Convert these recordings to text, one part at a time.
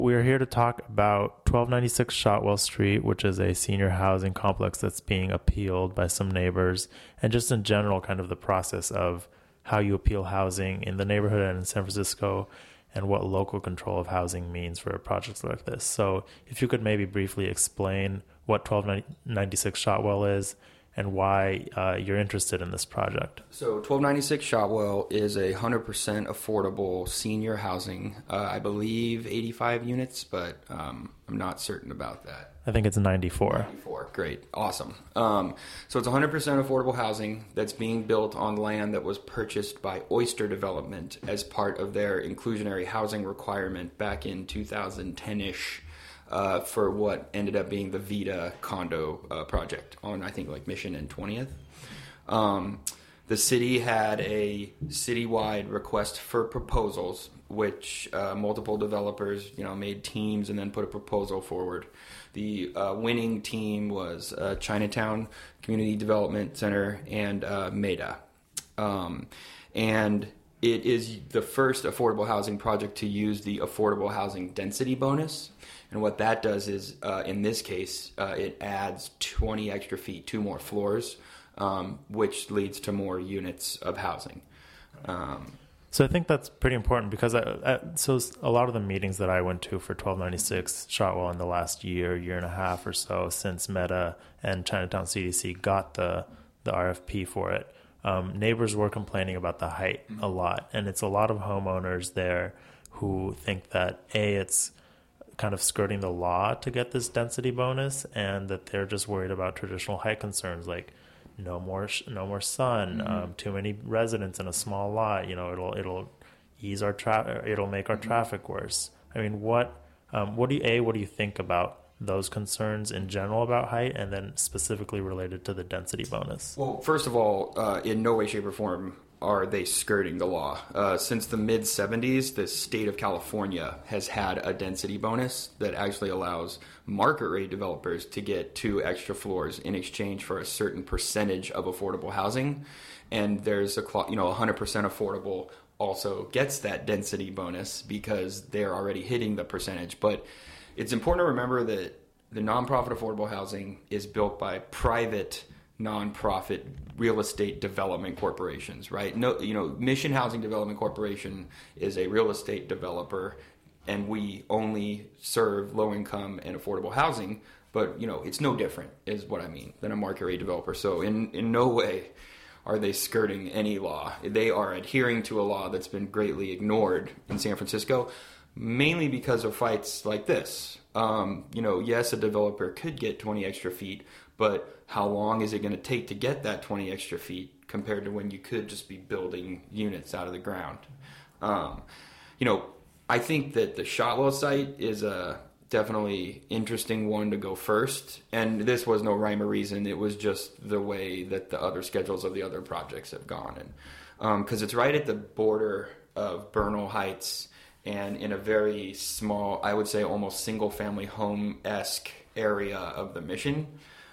We're here to talk about 1296 Shotwell Street, which is a senior housing complex that's being appealed by some neighbors, and just in general, kind of the process of how you appeal housing in the neighborhood and in San Francisco, and what local control of housing means for projects like this. So if you could maybe briefly explain what 1296 Shotwell is and why you're interested in this project. So 1296 Shotwell is 100% affordable senior housing. I believe 85 units, but I'm not certain about that. I think it's 94. 94, great, awesome. So it's 100% affordable housing that's being built on land that was purchased by Oyster Development as part of their inclusionary housing requirement back in 2010-ish. For what ended up being the Vita condo project on, I think, like Mission and 20th. The city had a citywide request for proposals, which multiple developers, made teams and then put a proposal forward. The winning team was Chinatown Community Development Center and MEDA. And it is the first affordable housing project to use the affordable housing density bonus. And what that does is, in this case, it adds 20 extra feet, 2 more floors, which leads to more units of housing. So I think that's pretty important because so a lot of the meetings that I went to for 1296 Shotwell in the last year and a half or so since MEDA and Chinatown CDC got the RFP for it, neighbors were complaining about the height a lot. And it's a lot of homeowners there who think that, it's kind of skirting the law to get this density bonus, and that they're just worried about traditional height concerns like no more sun, too many residents in a small lot. It'll ease our it'll make our traffic worse. I mean, what do you think about those concerns in general about height, and then specifically related to the density bonus? Well, first of all, in no way, shape, or form are they skirting the law. Since the mid-'70s, the state of California has had a density bonus that actually allows market rate developers to get 2 extra floors in exchange for a certain percentage of affordable housing. And there's 100% affordable also gets that density bonus because they're already hitting the percentage. But it's important to remember that the nonprofit affordable housing is built by private nonprofit real estate development corporations, right? No, Mission Housing Development Corporation is a real estate developer, and we only serve low income and affordable housing. But it's no different, is what I mean, than a market rate developer. So in no way are they skirting any law. They are adhering to a law that's been greatly ignored in San Francisco, mainly because of fights like this. Yes, a developer could get 20 extra feet, but how long is it going to take to get that 20 extra feet compared to when you could just be building units out of the ground? I think that the Shotwell site is a definitely interesting one to go first. And this was no rhyme or reason. It was just the way that the other schedules of the other projects have gone. And because it's right at the border of Bernal Heights and in a very small, I would say almost single-family home-esque area of the Mission.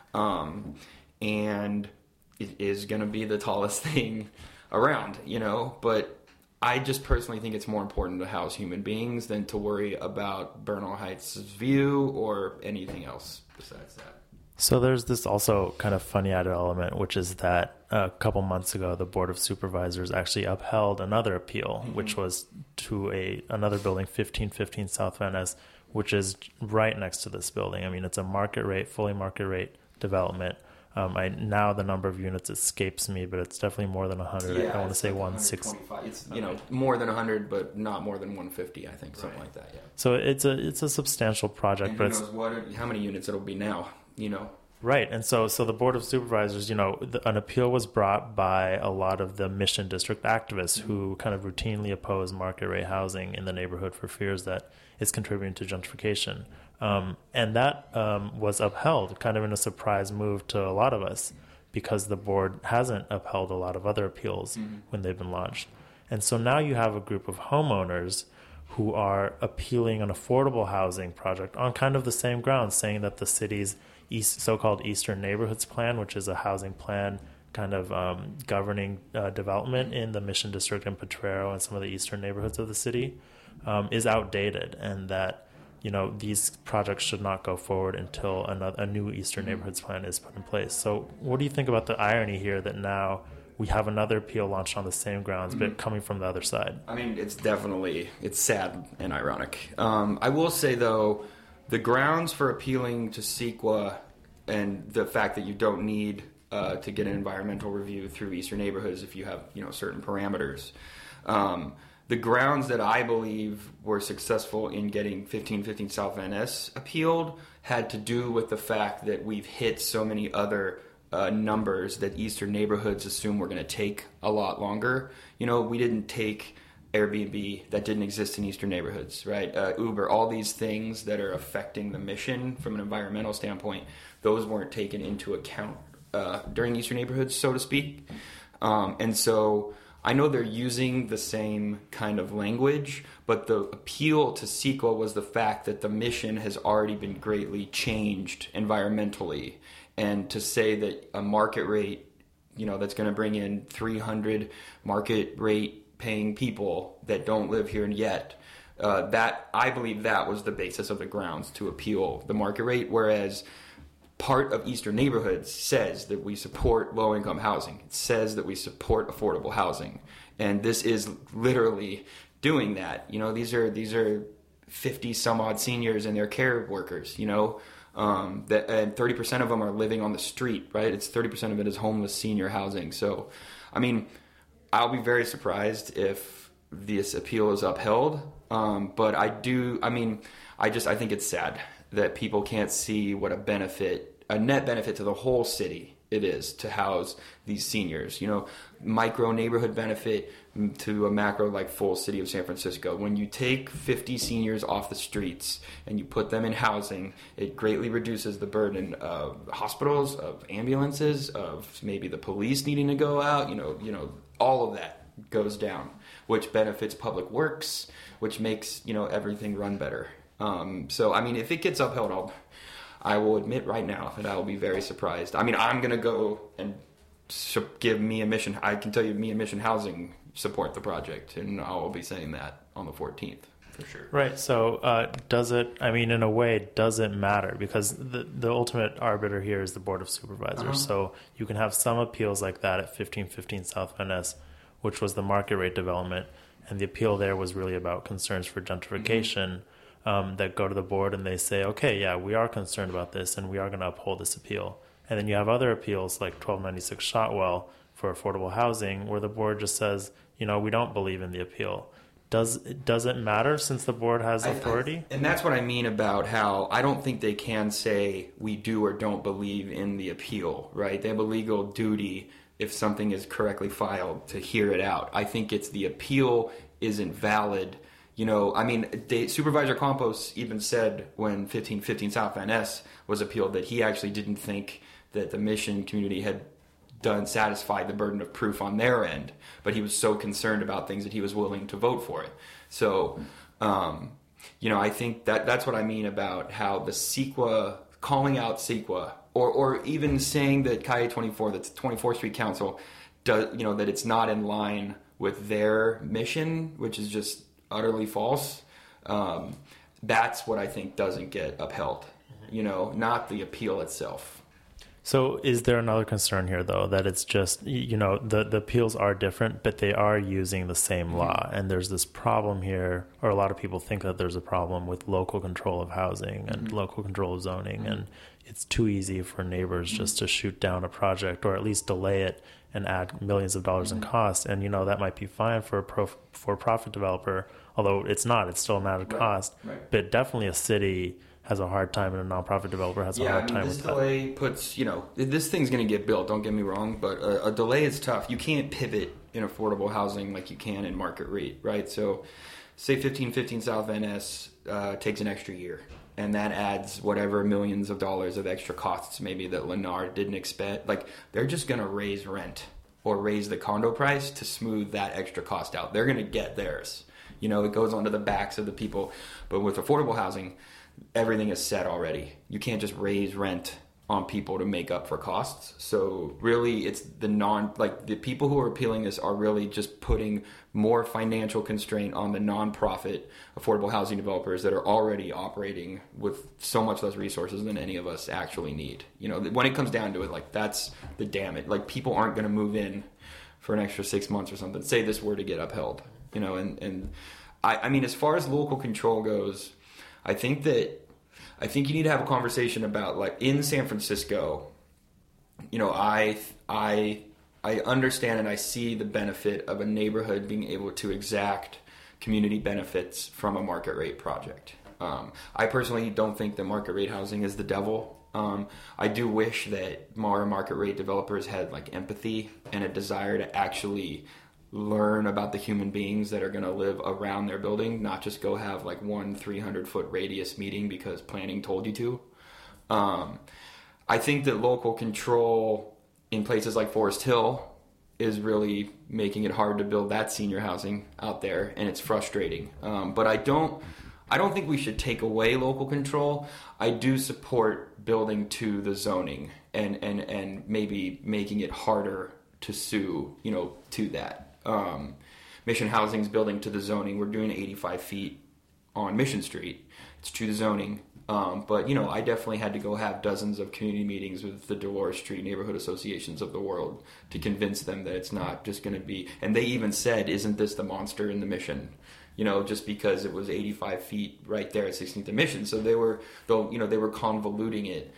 And it is going to be the tallest thing around, but I just personally think it's more important to house human beings than to worry about Bernal Heights' view or anything else besides that. So there's this also kind of funny added element, which is that a couple months ago, the Board of Supervisors actually upheld another appeal, which was to another building, 1515 South Van Ness, which is right next to this building. I mean, it's a fully market rate development. Now the number of units escapes me, but it's definitely more than 100. Yeah, I want to say 160. It's more than 100, but not more than 150. I think something like that. Yeah. So it's a substantial project, and but who knows how many units it'll be now. Right, and so the Board of Supervisors, an appeal was brought by a lot of the Mission District activists who kind of routinely oppose market rate housing in the neighborhood for fears that it's contributing to gentrification. And that was upheld, kind of in a surprise move to a lot of us, because the board hasn't upheld a lot of other appeals when they've been launched. And so now you have a group of homeowners who are appealing an affordable housing project on kind of the same grounds, saying that the city's so-called Eastern Neighborhoods Plan, which is a housing plan kind of governing development in the Mission District and Potrero and some of the eastern neighborhoods of the city, is outdated, and that these projects should not go forward until a new Eastern Neighborhoods Plan is put in place. So what do you think about the irony here that now we have another appeal launched on the same grounds, but coming from the other side? I mean, it's sad and ironic. I will say, though, the grounds for appealing to CEQA and the fact that you don't need to get an environmental review through Eastern Neighborhoods if you have, certain parameters. The grounds that I believe were successful in getting 1515 South Van Ness appealed had to do with the fact that we've hit so many other numbers that Eastern Neighborhoods assume we're going to take a lot longer. We didn't take Airbnb, that didn't exist in Eastern Neighborhoods, right? Uber, all these things that are affecting the mission from an environmental standpoint, those weren't taken into account during Eastern Neighborhoods, so to speak. And so I know they're using the same kind of language, but the appeal to CEQA was the fact that the mission has already been greatly changed environmentally. And to say that a market rate, that's going to bring in 300 market rate paying people that don't live here yet, that I believe that was the basis of the grounds to appeal the market rate, whereas part of Eastern Neighborhoods says that we support low-income housing. It says that we support affordable housing. And this is literally doing that. These are 50-some-odd seniors and their care workers, and 30% of them are living on the street, right? It's 30% of it is homeless senior housing. So, I mean, I'll be very surprised if this appeal is upheld. But I think it's sad that people can't see what a net benefit to the whole city it is to house these seniors. Micro neighborhood benefit to a macro like full city of San Francisco. When you take 50 seniors off the streets and you put them in housing, it greatly reduces the burden of hospitals, of ambulances, of maybe the police needing to go out. All of that goes down, which benefits public works, which makes everything run better. So, I mean, if it gets upheld, I will admit right now that I will be very surprised. I mean, I'm going to go and give Me and Mission. I can tell you Me and Mission Housing support the project, and I will be saying that on the 14th for sure. Right. So in a way, does it matter? Because the ultimate arbiter here is the Board of Supervisors. Uh-huh. So you can have some appeals like that at 1515 South Van Ness, which was the market rate development, and the appeal there was really about concerns for gentrification. Mm-hmm. That go to the board and they say, okay, yeah, we are concerned about this and we are going to uphold this appeal. And then you have other appeals like 1296 Shotwell for affordable housing where the board just says, we don't believe in the appeal. Does it matter since the board has authority? And that's what I mean about how I don't think they can say we do or don't believe in the appeal, right? They have a legal duty if something is correctly filed to hear it out. I think it's the appeal isn't valid. Supervisor Campos even said when 1515 South Van Ness was appealed that he actually didn't think that the mission community had satisfied the burden of proof on their end, but he was so concerned about things that he was willing to vote for it. So, I think that's what I mean about how the CEQA, calling out CEQA, or even saying that Calle 24, that's 24th Street Council, does, that it's not in line with their mission, which is just utterly false. That's what I think doesn't get upheld, not the appeal itself. So is there another concern here, though, that it's just, the appeals are different, but they are using the same law. And there's this problem here, or a lot of people think that there's a problem with local control of housing and local control of zoning. And it's too easy for neighbors just to shoot down a project or at least delay it and add millions of dollars in cost. And, that might be fine for a for-profit developer, although it's not. It's still an added cost. Right. But definitely a city has a hard time and a nonprofit developer has a hard time with that. Yeah, this delay puts, this thing's going to get built, don't get me wrong, but a delay is tough. You can't pivot in affordable housing like you can in market rate, right? So say 1515 South Van Ness takes an extra year. And that adds whatever millions of dollars of extra costs maybe that Lennar didn't expect. Like, they're just going to raise rent or raise the condo price to smooth that extra cost out. They're going to get theirs. It goes onto the backs of the people. But with affordable housing, everything is set already. You can't just raise rent on people to make up for costs. So really it's the people who are appealing this are really just putting more financial constraint on the nonprofit affordable housing developers that are already operating with so much less resources than any of us actually need. You know, when it comes down to it, like that's the damn it. Like people aren't going to move in for an extra 6 months or something. Say this were to get upheld, you know, and I mean, as far as local control goes, I think you need to have a conversation about, like, in San Francisco, you know, I understand and I see the benefit of a neighborhood being able to exact community benefits from a market rate project. I personally don't think that market rate housing is the devil. I do wish that more market rate developers had, like, empathy and a desire to actually learn about the human beings that are going to live around their building, not just go have like one 300-foot radius meeting because planning told you to. I think that local control in places like Forest Hill is really making it hard to build that senior housing out there, and it's frustrating. But I don't think we should take away local control. I do support building to the zoning and maybe making it harder to sue, you know, to that. Mission Housing's building to the zoning. We're doing 85 feet on Mission Street. It's to the zoning. But, you know, I definitely had to go have dozens of community meetings with the Dolores Street neighborhood associations of the world to convince them that it's not just going to be... And they even said, isn't this the monster in the Mission? You know, just because it was 85 feet right there at 16th and Mission. So they were convoluting it.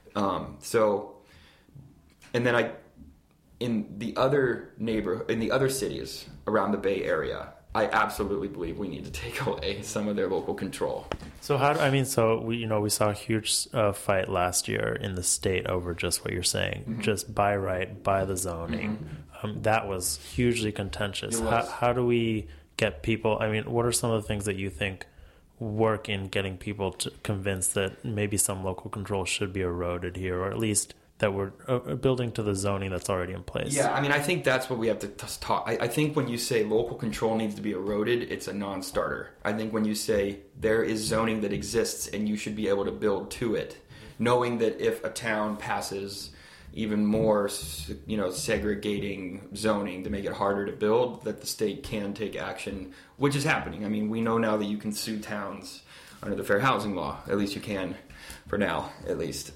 And then in the other cities around the Bay Area, I absolutely believe we need to take away some of their local control. So we saw a huge fight last year in the state over just what you're saying, mm-hmm. just by right, by the zoning. Mm-hmm. That was hugely contentious. How do we get people? I mean, what are some of the things that you think work in getting people to convinced that maybe some local control should be eroded here, or at least that we're building to the zoning that's already in place? Yeah, I mean, I think that's what we have to talk. I think when you say local control needs to be eroded, it's a non-starter. I think when you say there is zoning that exists and you should be able to build to it, knowing that if a town passes even more, you know, segregating zoning to make it harder to build, that the state can take action, which is happening. I mean, we know now that you can sue towns under the Fair Housing Law. At least you can, for now, at least.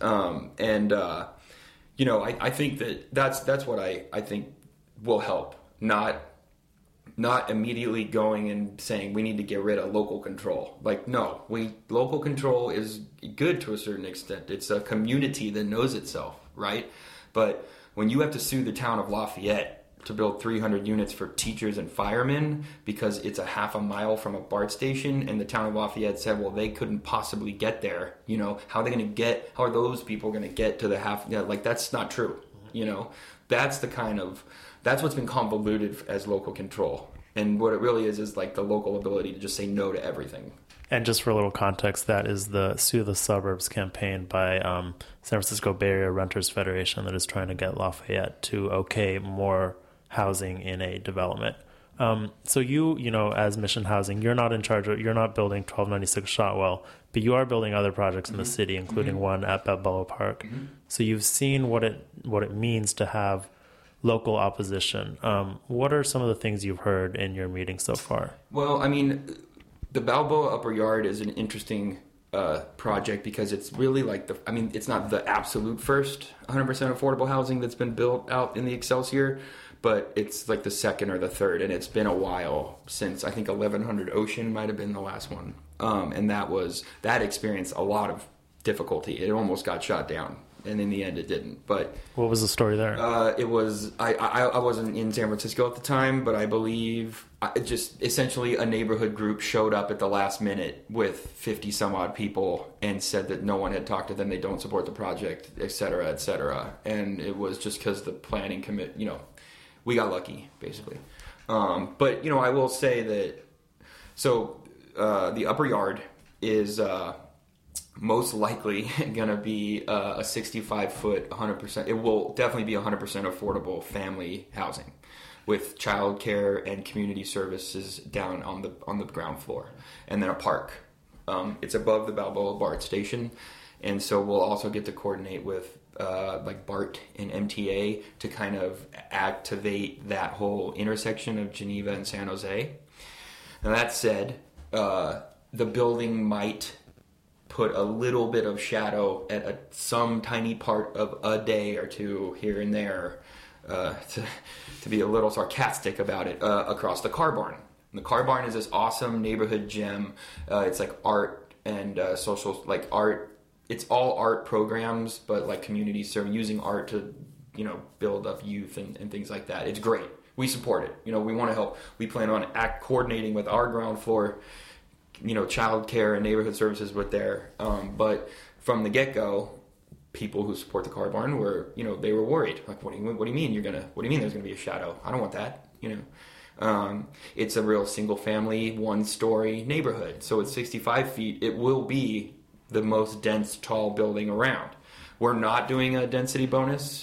You know, I think that's what I think will help. Not immediately going and saying we need to get rid of local control. Like, no, local control is good to a certain extent. It's a community that knows itself, right? But when you have to sue the town of Lafayette to build 300 units for teachers and firemen because it's a half a mile from a BART station, and the town of Lafayette said, well, they couldn't possibly get there. You know, how are those people going to get to the half? You know, like, that's not true. You know, that's what's been convoluted as local control. And what it really is like the local ability to just say no to everything. And just for a little context, that is the Sue the Suburbs campaign by San Francisco Bay Area Renters Federation that is trying to get Lafayette to okay more housing in a development. So you know, as Mission Housing, you're not in charge of, you're not building 1296 Shotwell, but you are building other projects in the city, including one at Balboa Park. Mm-hmm. So you've seen what it means to have local opposition. What are some of the things you've heard in your meeting so far? Well, I mean, the Balboa Upper Yard is an interesting project because it's really like it's not the absolute first 100% affordable housing that's been built out in the Excelsior, but it's like the second or the third, and it's been a while since, I think 1100 Ocean might have been the last one. And that experienced a lot of difficulty. It almost got shot down, and in the end it didn't. But what was the story there? It was, I wasn't in San Francisco at the time, but I believe just essentially a neighborhood group showed up at the last minute with 50 some odd people and said that no one had talked to them, they don't support the project, et cetera, et cetera. And it was just because the planning we got lucky, basically. But, you know, I will say that, so the Upper Yard is most likely going to be a 65-foot, 100%. It will definitely be 100% affordable family housing with childcare and community services down on the ground floor, and then a park. It's above the Balboa BART station, And so we'll also get to coordinate with like BART and MTA to kind of activate that whole intersection of Geneva and San Jose. Now that said, the building might put a little bit of shadow at some tiny part of a day or two here and there, to be a little sarcastic about it, across the Car Barn. And the Car Barn is this awesome neighborhood gem. It's like art and social, like art. It's all art programs, but like community serving, using art to, build up youth and things like that. It's great. We support it. We want to help. We plan on coordinating with our ground floor, child care and neighborhood services with there. But from the get-go, people who support the Car Barn were, they were worried. Like, what do you mean what do you mean there's going to be a shadow? I don't want that, It's a real single-family, one-story neighborhood. So at 65 feet, it will be the most dense, tall building around. We're not doing a density bonus,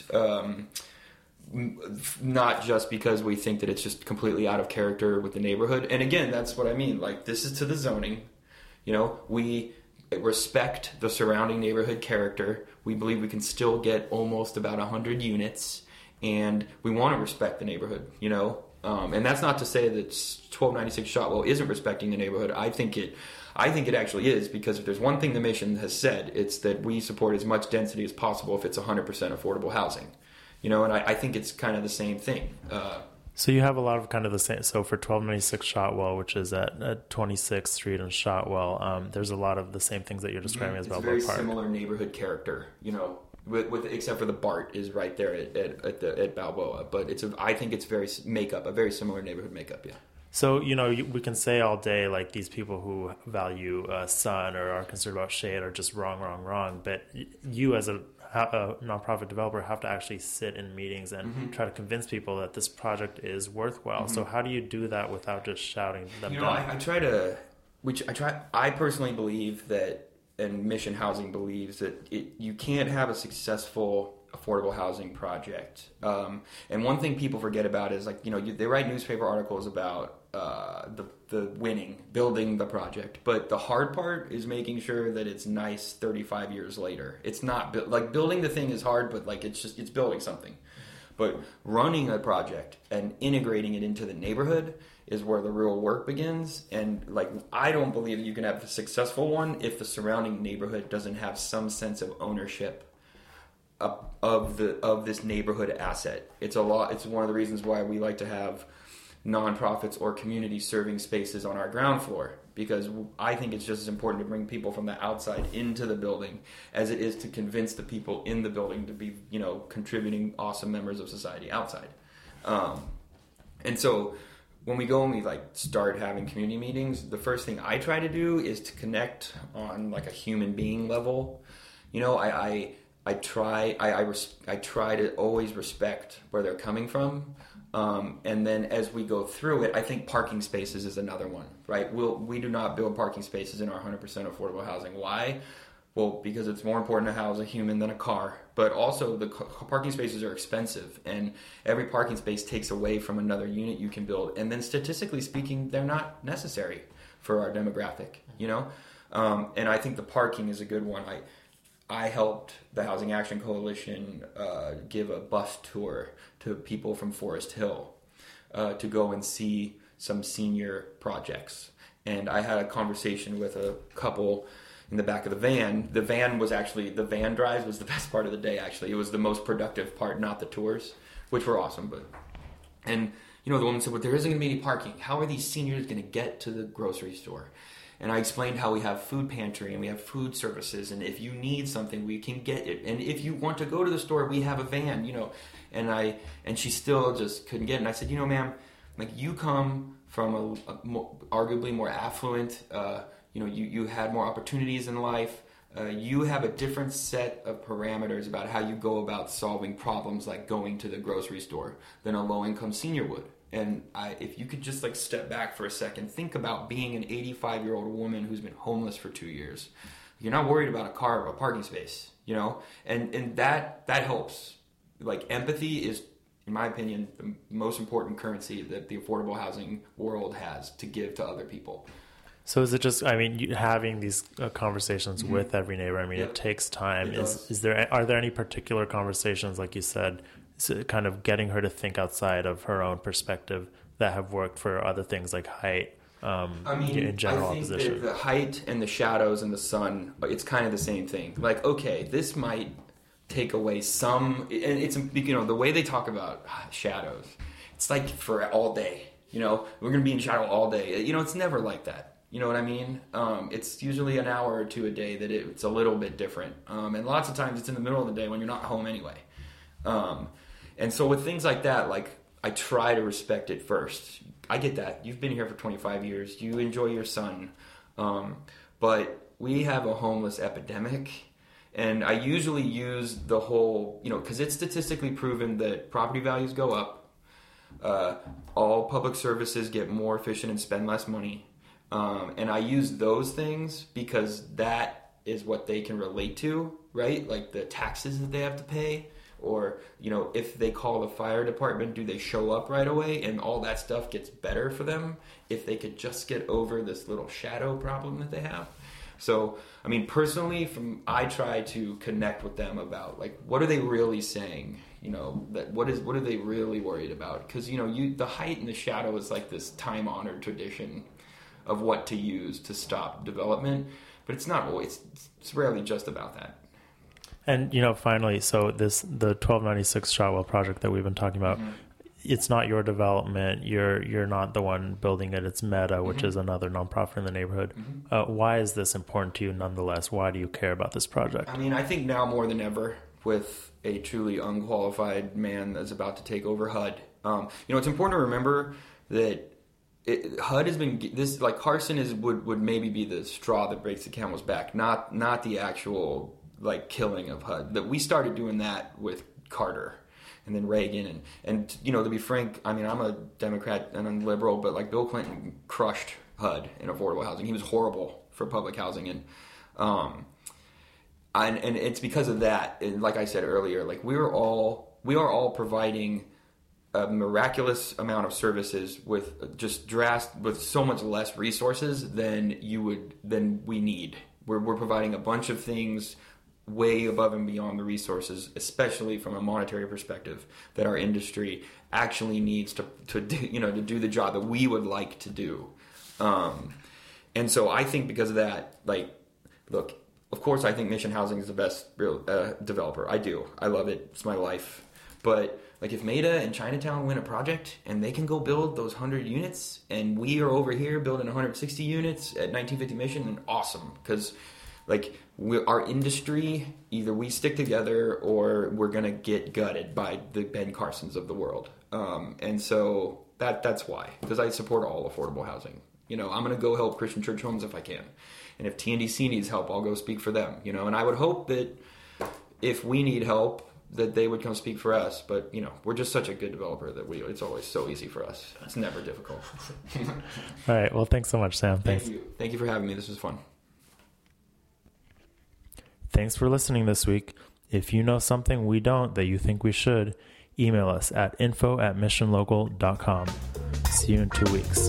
not just because we think that it's just completely out of character with the neighborhood. And again, that's what I mean. Like, this is to the zoning. We respect the surrounding neighborhood character. We believe we can still get almost about 100 units, and we want to respect the neighborhood, and that's not to say that 1296 Shotwell isn't respecting the neighborhood. I think it actually is, because if there's one thing the mission has said, it's that we support as much density as possible if it's 100% affordable housing. And I think it's kind of the same thing. So you have a lot of kind of the same. So for 1296 Shotwell, which is at 26th Street in Shotwell, there's a lot of the same things that you're describing as Balboa Park. It's very similar neighborhood character, with except for the BART is right there at Balboa. But I think it's a very similar neighborhood makeup, yeah. So, we can say all day, like, these people who value sun or are concerned about shade are just wrong. But you as a nonprofit developer have to actually sit in meetings and try to convince people that this project is worthwhile. So how do you do that without just shouting them down? I personally believe that, and Mission Housing believes that you can't have a successful affordable housing project. And one thing people forget about is, like, they write newspaper articles about the building the project, but the hard part is making sure that it's nice 35 years later. It's not like building the thing is hard, but like it's building something. But running a project and integrating it into the neighborhood is where the real work begins. And like, I don't believe that you can have a successful one if the surrounding neighborhood doesn't have some sense of ownership of this neighborhood asset. It's one of the reasons why we like to have nonprofits or community serving spaces on our ground floor, because I think it's just as important to bring people from the outside into the building as it is to convince the people in the building to be, contributing awesome members of society outside. And so when we go and we start having community meetings, the first thing I try to do is to connect on like a human being level. I try to always respect where they're coming from. And then as we go through it, I think parking spaces is another one, right? We do not build parking spaces in our 100% affordable housing. Why? Well, because it's more important to house a human than a car. But also the parking spaces are expensive, and every parking space takes away from another unit you can build. And then statistically speaking, they're not necessary for our demographic, And I think the parking is a good one. I helped the Housing Action Coalition give a bus tour to people from Forest Hill to go and see some senior projects. And I had a conversation with a couple in the back of the van. The van drives was the best part of the day, actually. It was the most productive part, not the tours, which were awesome. And the woman said, well, there isn't going to be any parking. How are these seniors going to get to the grocery store? And I explained how we have food pantry and we have food services, and if you need something, we can get it. And if you want to go to the store, we have a van, And she still just couldn't get it. And I said, ma'am, like, you come from arguably more affluent, you had more opportunities in life. You have a different set of parameters about how you go about solving problems like going to the grocery store than a low-income senior would. And if you could just step back for a second, think about being an 85-year-old woman who's been homeless for 2 years. You're not worried about a car or a parking space, and that helps. Like, empathy is, in my opinion, the most important currency that the affordable housing world has to give to other people. So is it just, I mean, having these conversations with every neighbor, I mean, Yep. it takes time. It does. Are there any particular conversations, like you said, kind of getting her to think outside of her own perspective that have worked for other things like height, in general I think opposition? the height and the shadows and the sun, it's kind of the same thing. Like, okay, this might take away some, and it's, the way they talk about shadows, it's like for all day, we're going to be in shadow all day. It's never like that. You know what I mean? It's usually an hour or two a day that it's a little bit different. And lots of times it's in the middle of the day when you're not home anyway. And so with things like that, like, I try to respect it first. I get that. You've been here for 25 years. You enjoy your sun. But we have a homeless epidemic. And I usually use the whole, because it's statistically proven that property values go up. All public services get more efficient and spend less money. And I use those things because that is what they can relate to, right? Like the taxes that they have to pay, or, if they call the fire department, do they show up right away? And all that stuff gets better for them if they could just get over this little shadow problem that they have. So, I mean, personally, I try to connect with them about, like, what are they really saying? What are they really worried about? Because, the height and the shadow is like this time-honored tradition of what to use to stop development, but it's not always. It's rarely just about that. And finally, so the 1296 Shotwell project that we've been talking about, it's not your development. You're not the one building it. It's Meta, which is another nonprofit in the neighborhood. Why is this important to you, nonetheless? Why do you care about this project? I mean, I think now more than ever, with a truly unqualified man that's about to take over HUD, it's important to remember that HUD has been this, like, Carson would maybe be the straw that breaks the camel's back, not the actual, like, killing of HUD. That we started doing that with Carter and then Reagan and to be frank, I mean, I'm a Democrat and I'm liberal, but, like, Bill Clinton crushed HUD in affordable housing. He was horrible for public housing, and it's because of that. And like I said earlier, like, we are all providing a miraculous amount of services with with so much less resources than we need. We're providing a bunch of things way above and beyond the resources, especially from a monetary perspective, that our industry actually needs to do the job that we would like to do. And so I think because of that, like, look, of course I think Mission Housing is the best real developer. I do. I love it. It's my life. But, like, if Maida and Chinatown win a project and they can go build those 100 units and we are over here building 160 units at 1950 Mission, then awesome. Because, like, our industry, either we stick together or we're going to get gutted by the Ben Carsons of the world. And so that's why. Because I support all affordable housing. I'm going to go help Christian Church Homes if I can. And if TNDC needs help, I'll go speak for them. And I would hope that if we need help, that they would come speak for us. But, we're just such a good developer that it's always so easy for us. It's never difficult. All right. Well, thanks so much, Sam. Thanks. Thank you for having me. This was fun. Thanks for listening this week. If you know something we don't that you think we should, email us at info@missionlocal.com. See you in 2 weeks.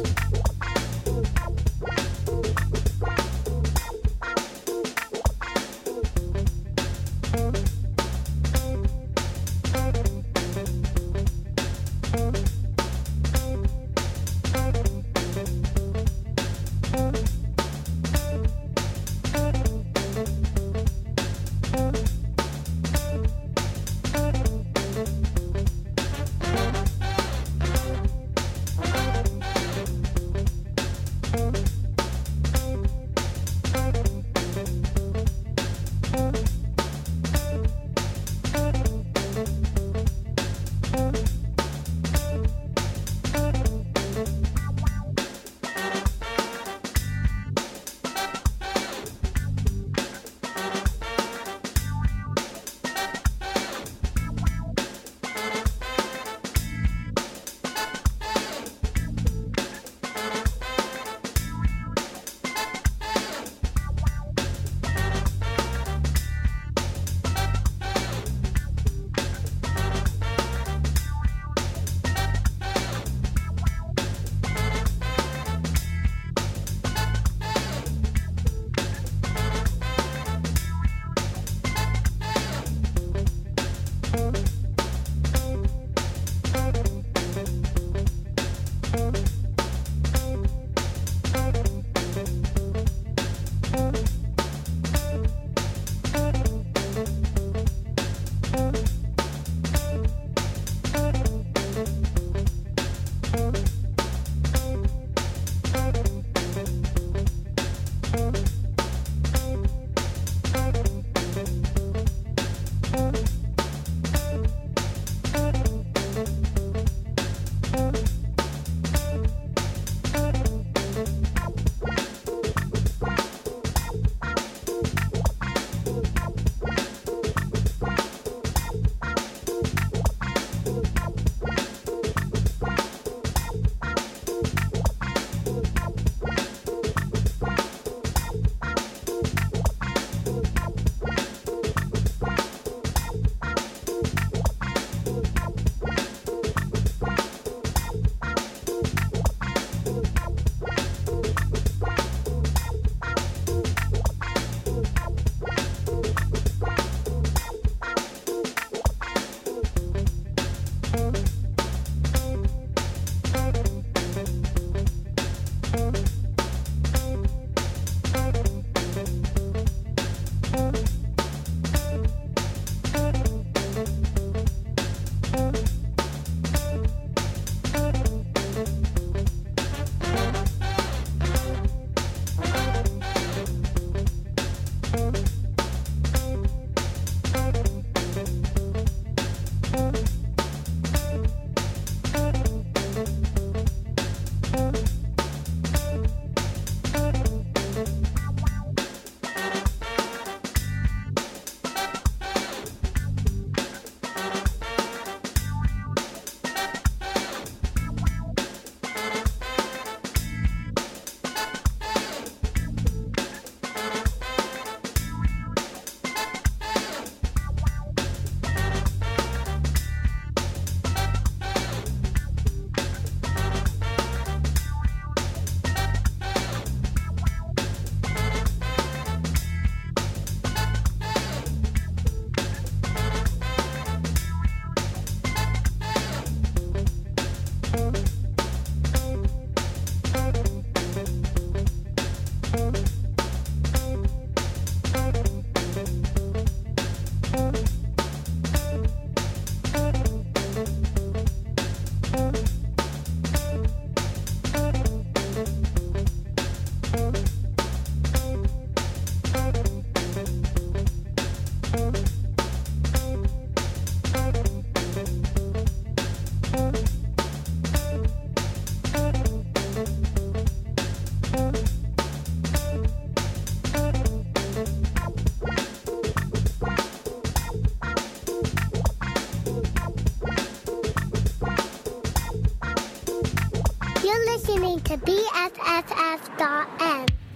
listening to BFFF.FM.